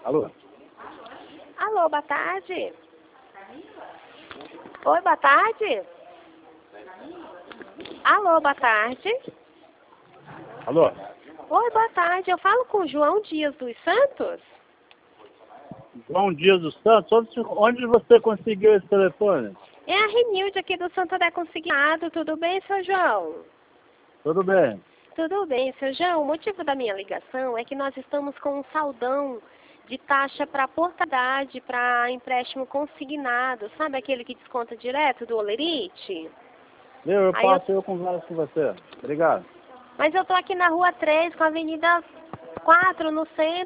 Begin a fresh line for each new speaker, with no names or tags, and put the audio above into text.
Alô?
Alô, boa tarde. Oi, boa tarde. Alô, boa tarde.
Alô?
Oi, boa tarde. Eu falo com o João Dias dos Santos?
João Dias dos Santos, onde você conseguiu esse telefone?
É a Renilde aqui do Santander Consignado. Tudo bem, seu João?
Tudo bem.
Tudo bem, seu João. O motivo da minha ligação é que nós estamos com um saldão de taxa para portabilidade, para empréstimo consignado. Sabe aquele que desconta direto do Olerite?
Eu
Aí
passo, eu converso com você. Obrigado.
Mas eu tô aqui na Rua 3, com a Avenida 4, no centro.